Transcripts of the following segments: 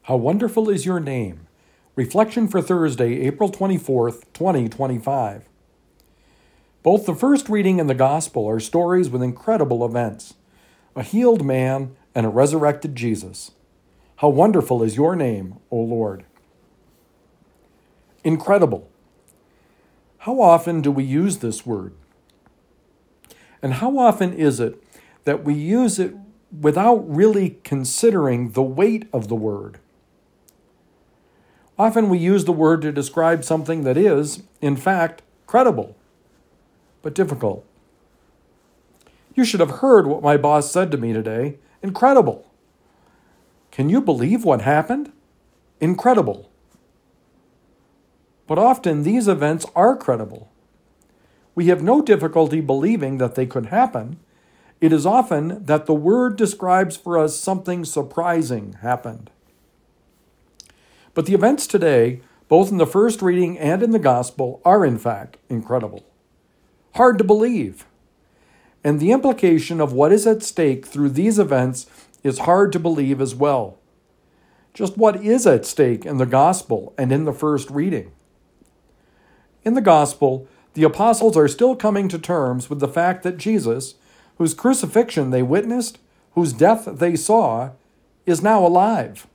How wonderful is your name. Reflection for Thursday, April 24th, 2025. Both the first reading and the Gospel are stories with incredible events. A healed man and a resurrected Jesus. How wonderful is your name, O Lord. Incredible. How often do we use this word? And how often is it that we use it without really considering the weight of the word? Often we use the word to describe something that is, in fact, credible, but difficult. You should have heard what my boss said to me today. Incredible. Can you believe what happened? Incredible. But often these events are credible. We have no difficulty believing that they could happen. It is often that the word describes for us something surprising happened. But the events today, both in the first reading and in the Gospel, are in fact incredible. Hard to believe. And the implication of what is at stake through these events is hard to believe as well. Just what is at stake in the Gospel and in the first reading? In the Gospel, the apostles are still coming to terms with the fact that Jesus, whose crucifixion they witnessed, whose death they saw, is now alive.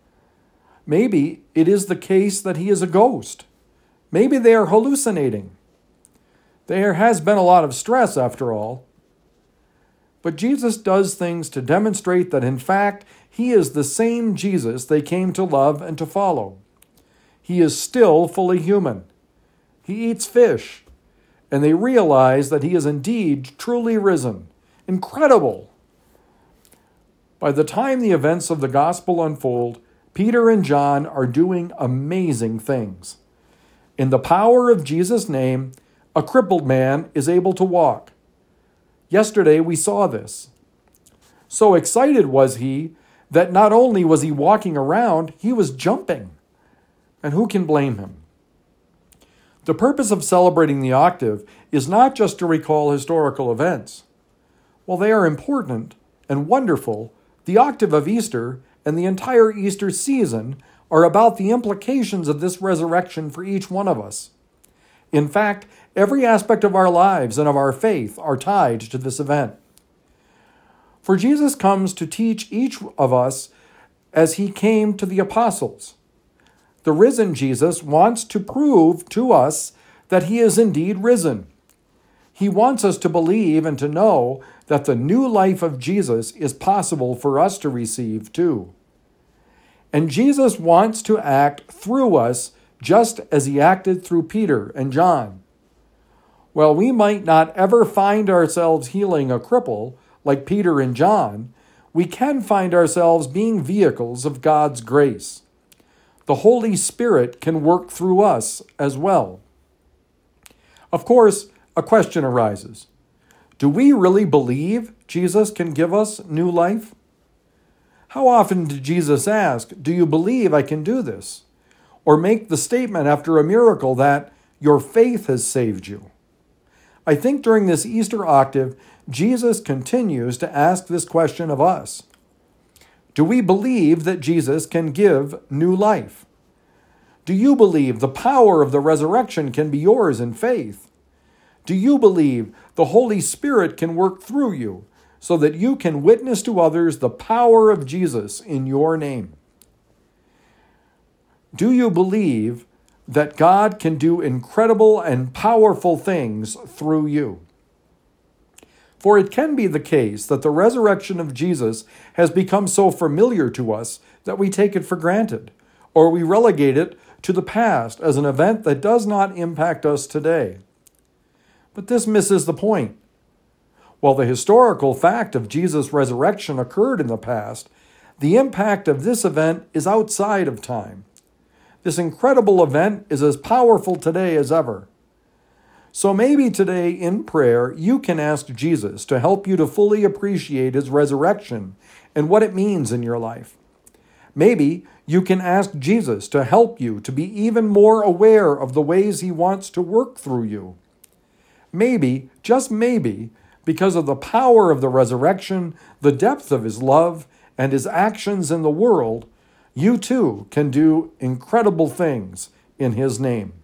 Maybe it is the case that he is a ghost. Maybe they are hallucinating. There has been a lot of stress, after all. But Jesus does things to demonstrate that, in fact, he is the same Jesus they came to love and to follow. He is still fully human. He eats fish, and they realize that he is indeed truly risen. Incredible! By the time the events of the gospel unfold, Peter and John are doing amazing things. In the power of Jesus' name, a crippled man is able to walk. Yesterday we saw this. So excited was he that not only was he walking around, he was jumping. And who can blame him? The purpose of celebrating the octave is not just to recall historical events. While they are important and wonderful, the octave of Easter and the entire Easter season are about the implications of this resurrection for each one of us. In fact, every aspect of our lives and of our faith are tied to this event. For Jesus comes to teach each of us as he came to the apostles. The risen Jesus wants to prove to us that he is indeed risen. He wants us to believe and to know that the new life of Jesus is possible for us to receive too. And Jesus wants to act through us just as he acted through Peter and John. While we might not ever find ourselves healing a cripple like Peter and John, we can find ourselves being vehicles of God's grace. The Holy Spirit can work through us as well. Of course, a question arises. Do we really believe Jesus can give us new life? How often did Jesus ask, "Do you believe I can do this?" Or make the statement after a miracle that your faith has saved you? I think during this Easter octave, Jesus continues to ask this question of us. Do we believe that Jesus can give new life? Do you believe the power of the resurrection can be yours in faith? Do you believe the Holy Spirit can work through you so that you can witness to others the power of Jesus in your name? Do you believe that God can do incredible and powerful things through you? For it can be the case that the resurrection of Jesus has become so familiar to us that we take it for granted, or we relegate it to the past as an event that does not impact us today. But this misses the point. While the historical fact of Jesus' resurrection occurred in the past, the impact of this event is outside of time. This incredible event is as powerful today as ever. So maybe today in prayer, you can ask Jesus to help you to fully appreciate his resurrection and what it means in your life. Maybe you can ask Jesus to help you to be even more aware of the ways he wants to work through you. Maybe, just maybe, because of the power of the resurrection, the depth of his love, and his actions in the world, You too can do incredible things in His name.